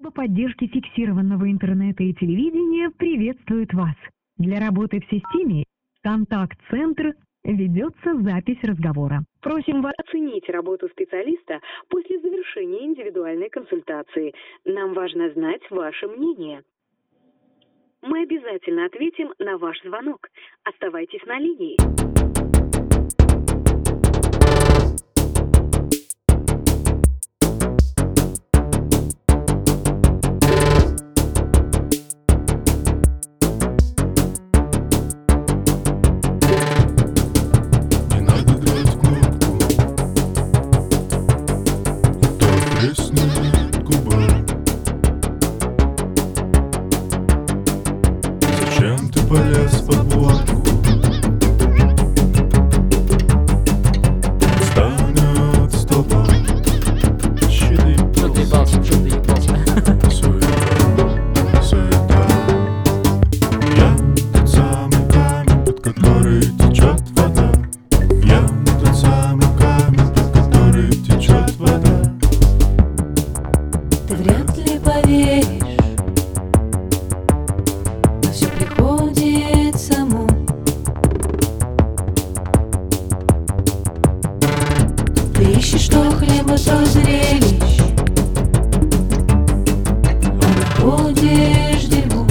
Служба поддержки фиксированного интернета и телевидения приветствует вас. Для работы в системе «Контакт-центр» ведется запись разговора. Просим вас оценить работу специалиста после завершения индивидуальной консультации. Нам важно знать ваше мнение. Мы обязательно ответим на ваш звонок. Оставайтесь на линии. Зачем ты полез в подводку? Станет с тобой щиты. Чё ты ебался? Суета. Я тот самый камень, под который течет вода. Я тот самый камень, под который течет вода. Ты вряд ли поверишь, но все приходит само. Ты ищешь то хлеба, то зрелищ, а находишь дерьмо.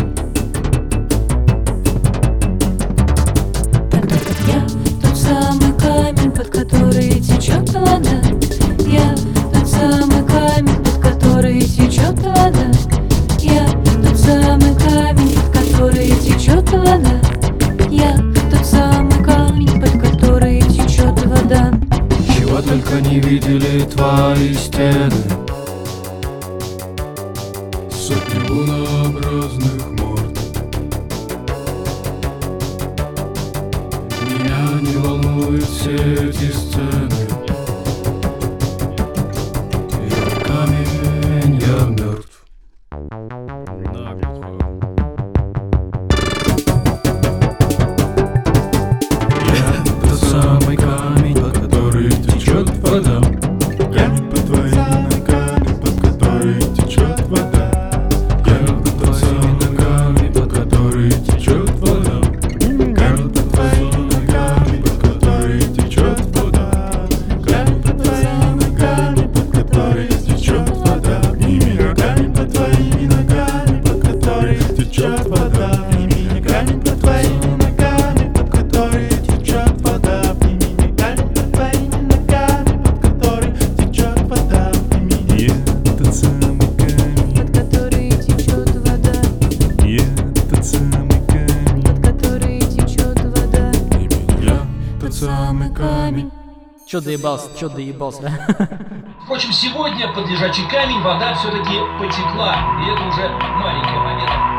Тогда как я тот самый камень, под который течет вода. Я тот самый камень, под который течет вода. Я тот самый камень, под который течет вода. Я тот самый камень, под который течет вода. Чего только не видели твои стены. Сотни лунообразных морд. Меня не волнуют все эти сцены. Я камень, я мертв. Я тот самый камень, под который течет вода. Я под твоими ногами, под которой течет вода. Я под твоими ногами, под который течет вода. Я под твоими ногами, под которой течет вода. Я под твоими ногами, под которой течет вода. Обними ногами под твоими ногами, под которой течет вода. Обними ногами под твоими ногами, под которой течет вода. Обними ногами под твоими ногами, под которой течет вода. Обними. Я тот самый камень, Под который течет вода. я тот самый камень. Под который течет вода. Я тот самый камень. Чё доебался? Впрочем, сегодня под лежачий камень вода все-таки потекла, и это уже маленькая победа.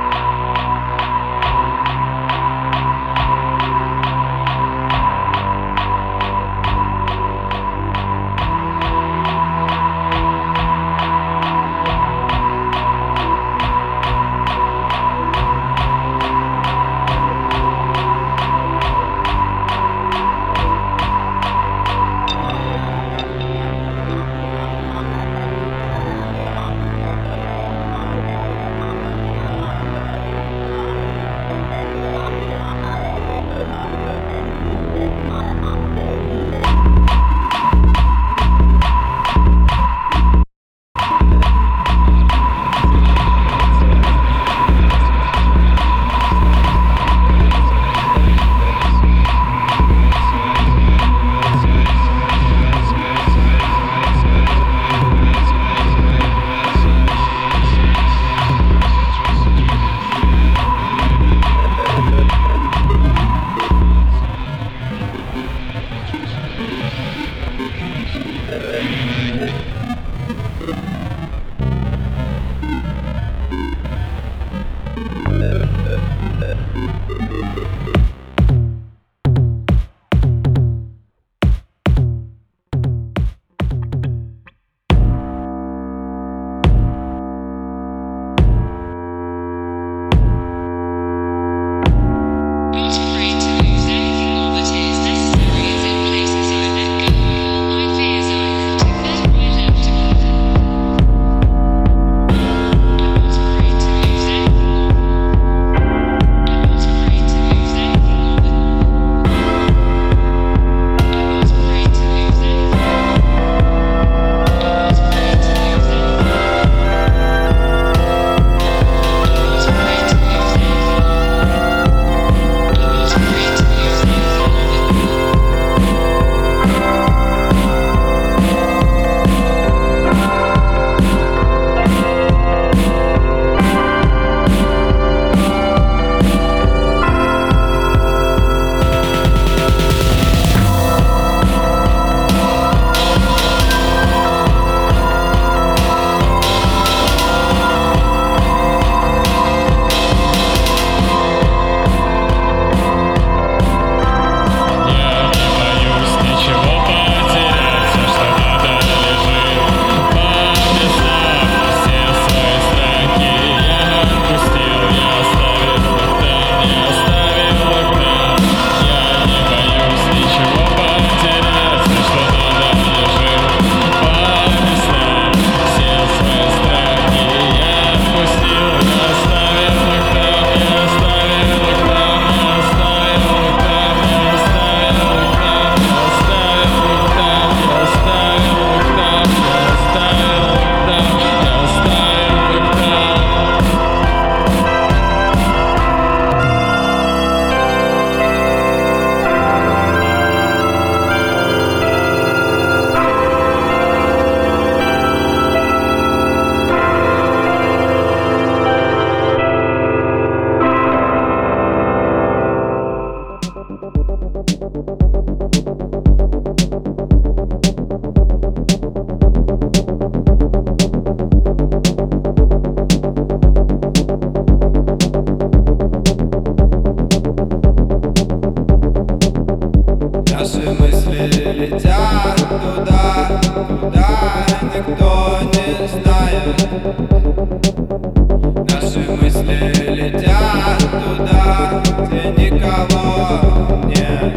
Наши мысли летят туда, где никого нет.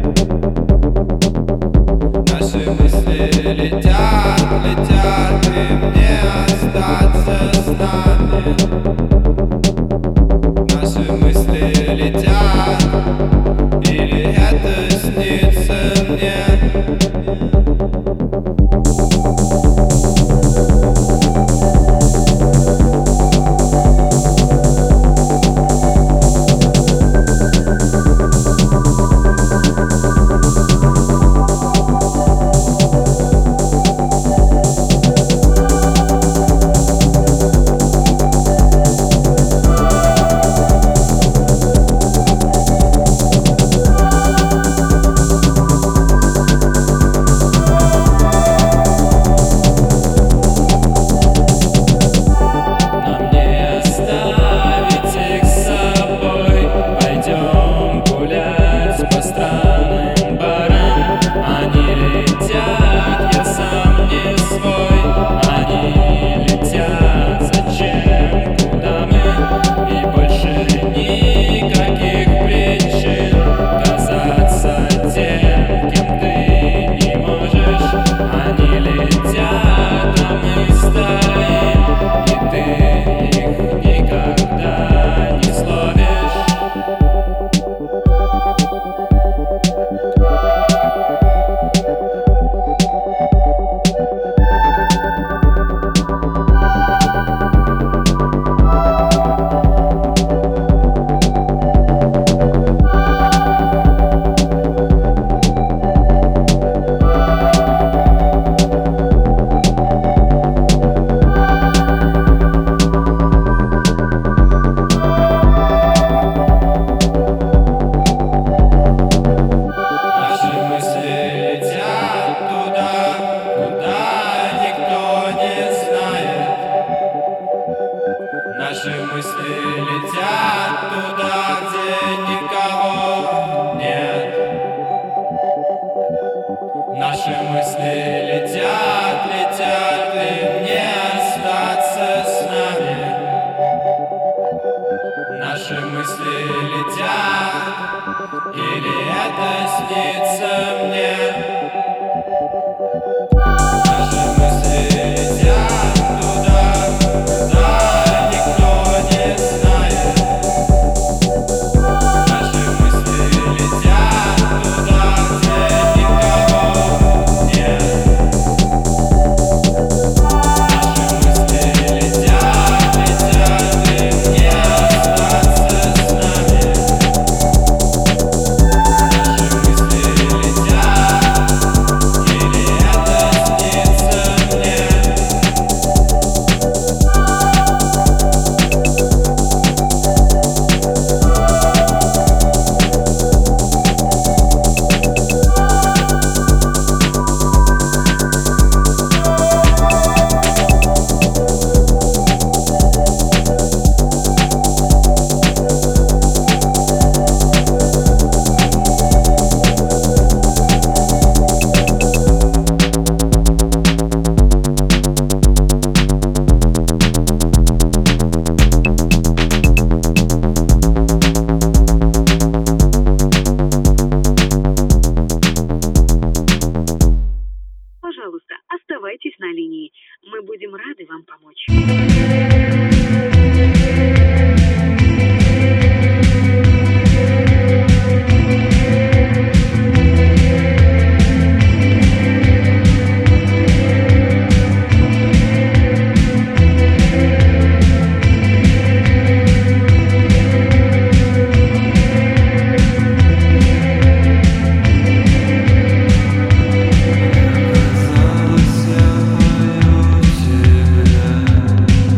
Наши мысли летят, летят, и мне остаться с нами. Наши мысли летят, или это снится мне? Наши мысли летят туда, где никого нет. Наши мысли летят, летят, и мне остаться с нами. Наши мысли летят, или это снится мне? Наши мысли летят туда, куда никто не знает. Наши мысли летят туда, где никого нет. Наши мысли летят, летят, и мне остаться с нами. Наши мысли летят, или это снится мне? Пожалуйста, оставайтесь на линии. Мы будем рады вам помочь. Казалось, я пою тебе.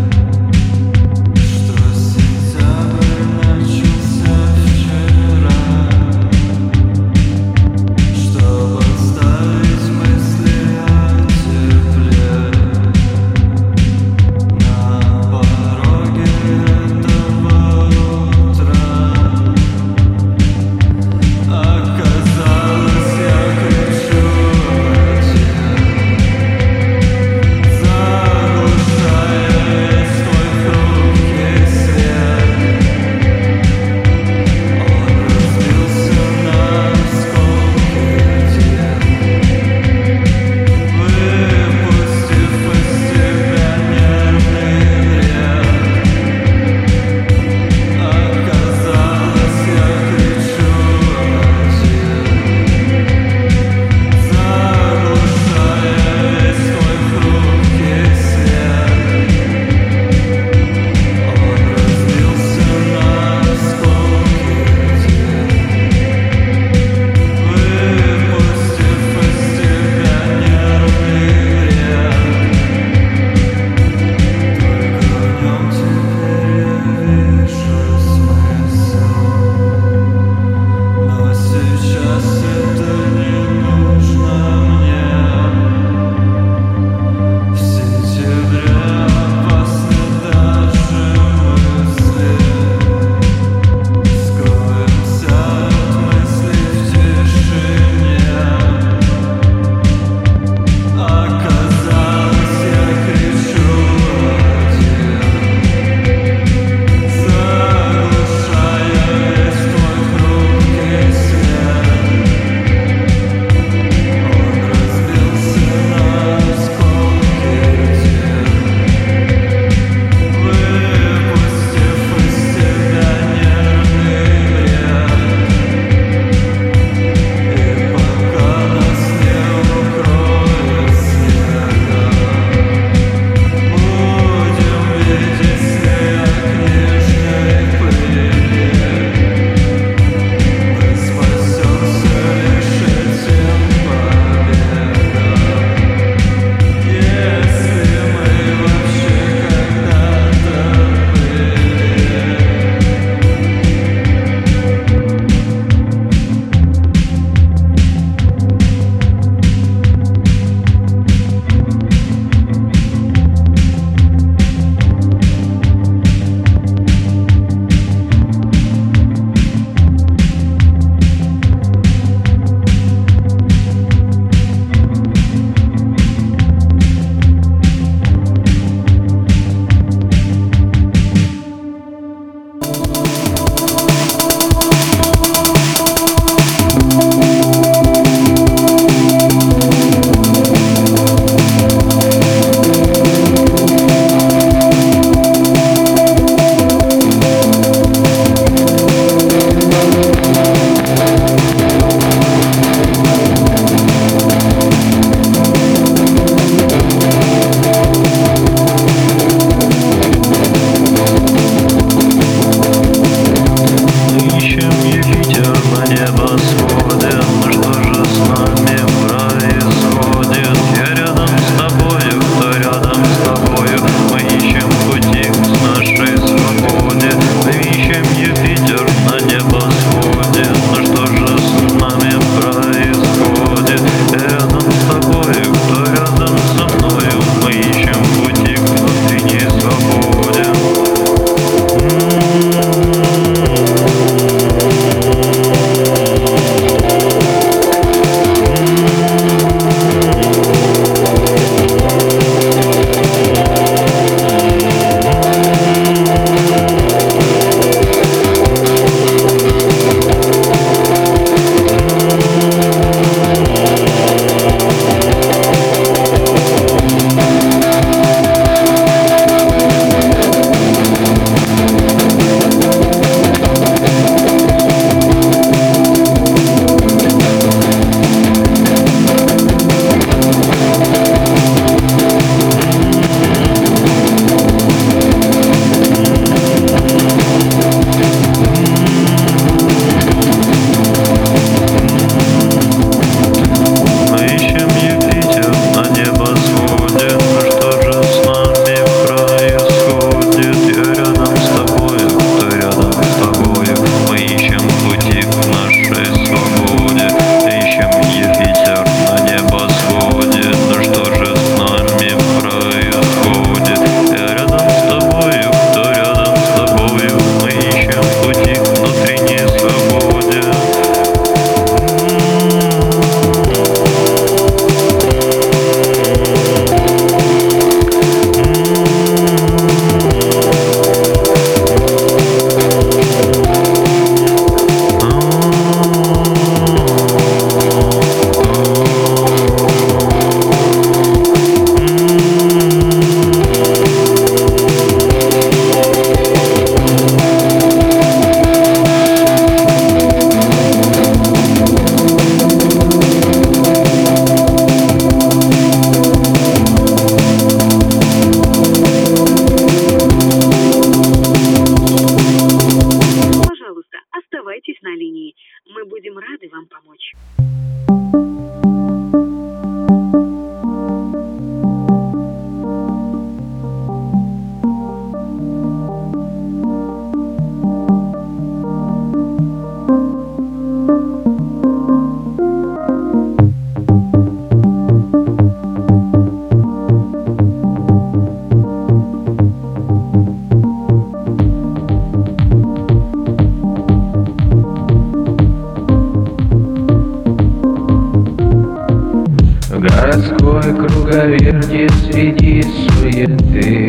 среди суеты.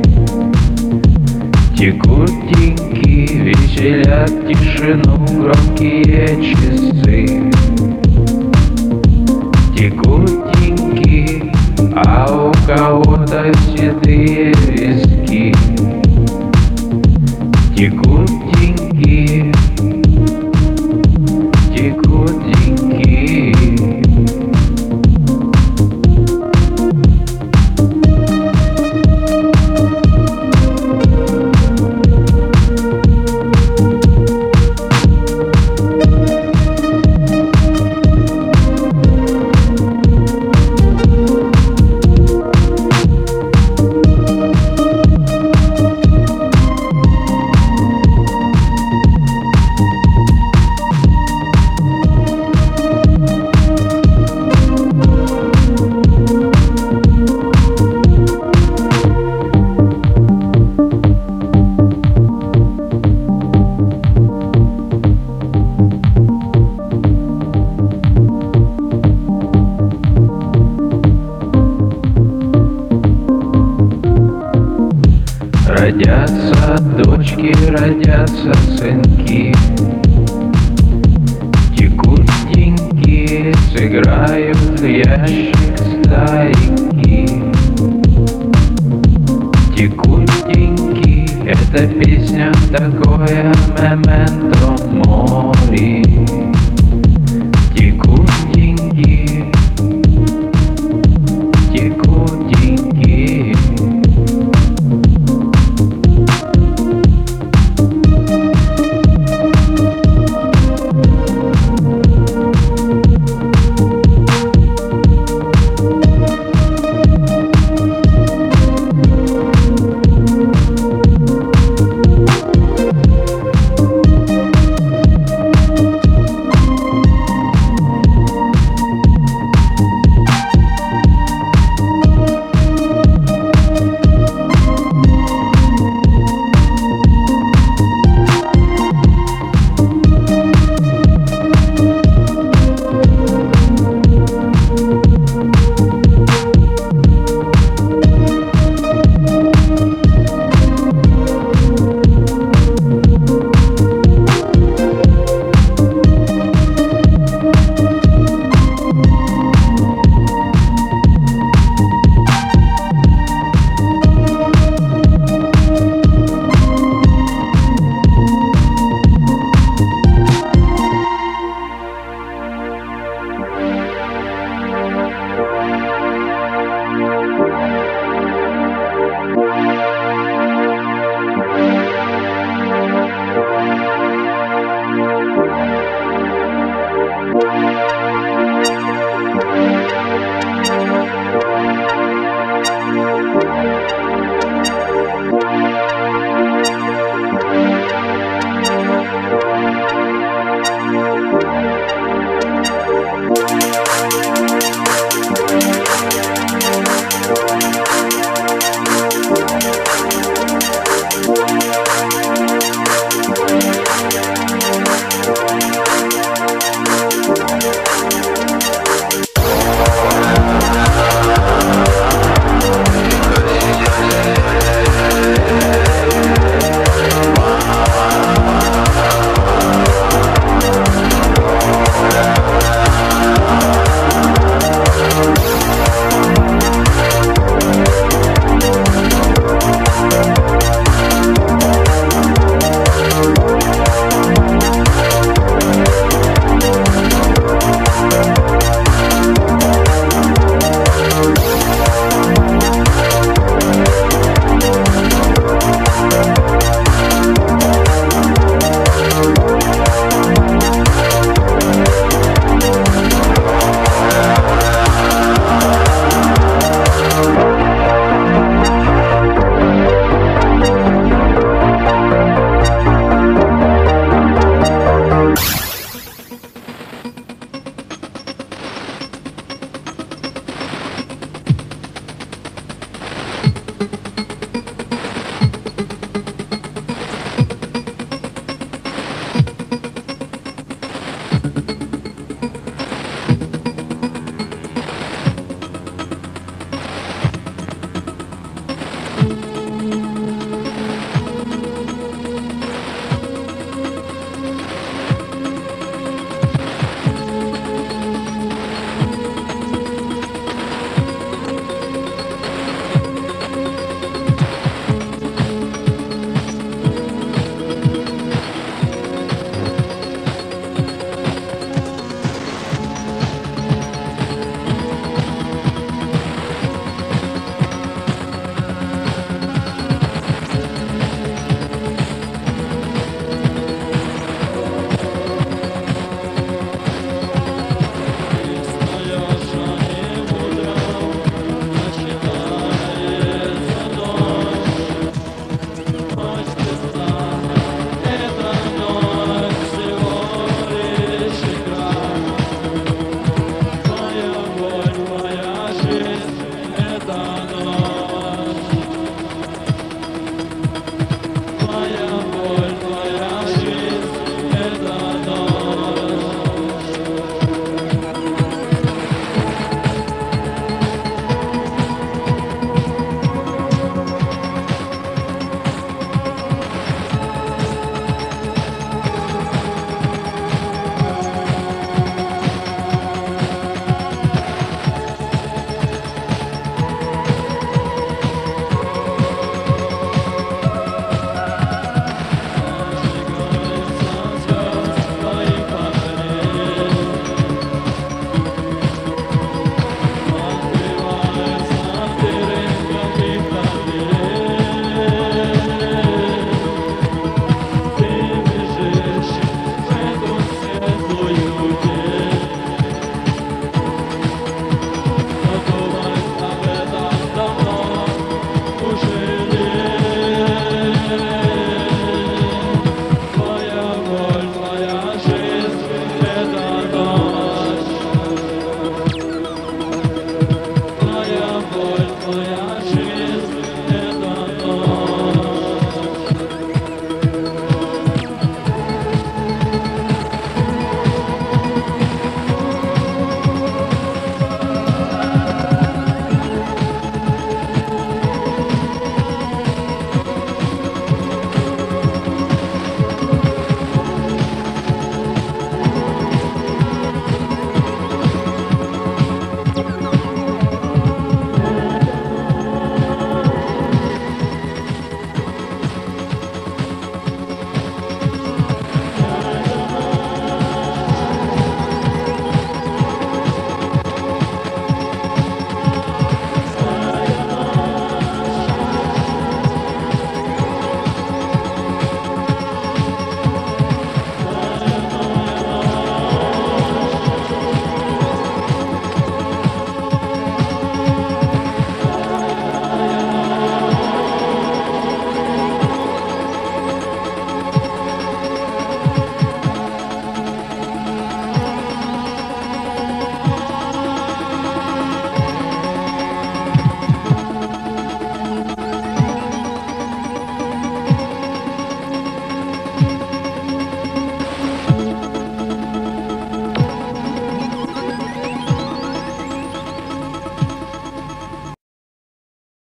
Текут деньги, веселят тишину громкие часы. Текут деньги, а у кого-то седые виски. Текут деньги, текут деньги. Родятся дочки, родятся сынки. Текут деньги, сыграют в ящик старики. Текут деньги, эта песня такое мементо мори.